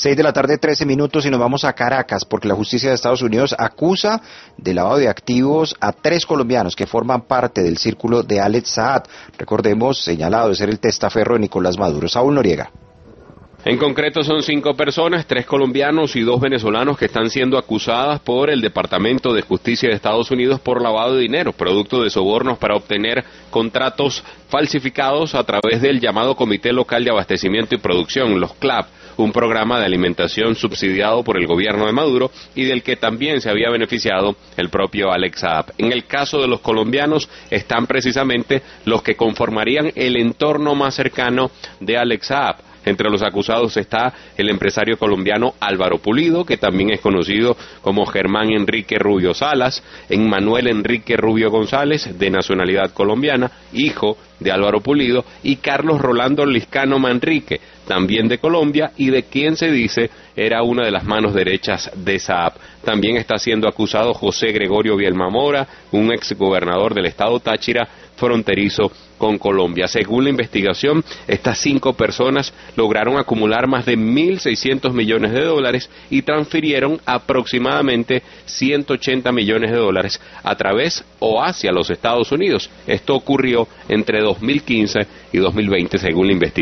6:13 y nos vamos a Caracas porque la justicia de Estados Unidos acusa de lavado de activos a 3 colombianos que forman parte del círculo de Alex Saab, recordemos, señalado de ser el testaferro de Nicolás Maduro. Saúl Noriega. En concreto son 5 personas, 3 colombianos y 2 venezolanos que están siendo acusadas por el Departamento de Justicia de Estados Unidos por lavado de dinero, producto de sobornos para obtener contratos falsificados a través del llamado Comité Local de Abastecimiento y Producción, los CLAP, un programa de alimentación subsidiado por el gobierno de Maduro y del que también se había beneficiado el propio Alex Saab. En el caso de los colombianos están precisamente los que conformarían el entorno más cercano de Alex Saab. Entre los acusados está el empresario colombiano Álvaro Pulido, que también es conocido como Germán Enrique Rubio Salas, Emmanuel Enrique Rubio González, de nacionalidad colombiana, hijo de Álvaro Pulido, y Carlos Rolando Liscano Manrique, también de Colombia, y de quien se dice era una de las manos derechas de Saab. También está siendo acusado José Gregorio Bielma Mora, un exgobernador del estado Táchira, fronterizo con Colombia. Según la investigación, estas 5 personas lograron acumular más de 1.600 millones de dólares y transfirieron aproximadamente 180 millones de dólares a través o hacia los Estados Unidos. Esto ocurrió entre 2015 y 2020, según la investigación.